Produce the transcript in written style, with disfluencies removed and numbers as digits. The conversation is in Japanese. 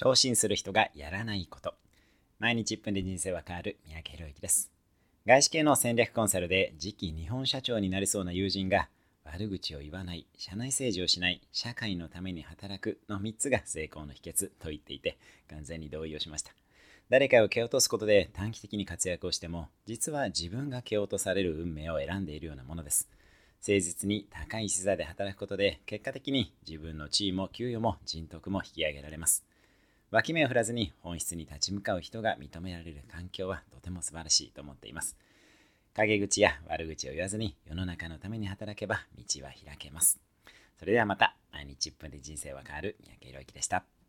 昇進する人がやらないこと。毎日1分で人生は変わる三宅宏之です。外資系の戦略コンサルで次期日本社長になりそうな友人が、悪口を言わない、社内政治をしない、社会のために働くの3つが成功の秘訣と言っていて、完全に同意をしました。誰かを蹴落とすことで短期的に活躍をしても、実は自分が蹴落とされる運命を選んでいるようなものです。誠実に高い視座で働くことで、結果的に自分の地位も給与も人徳も引き上げられます。脇目を振らずに本質に立ち向かう人が認められる環境はとても素晴らしいと思っています。陰口や悪口を言わずに世の中のために働けば道は開けます。それではまた。毎日1分で人生は変わる三宅宏之でした。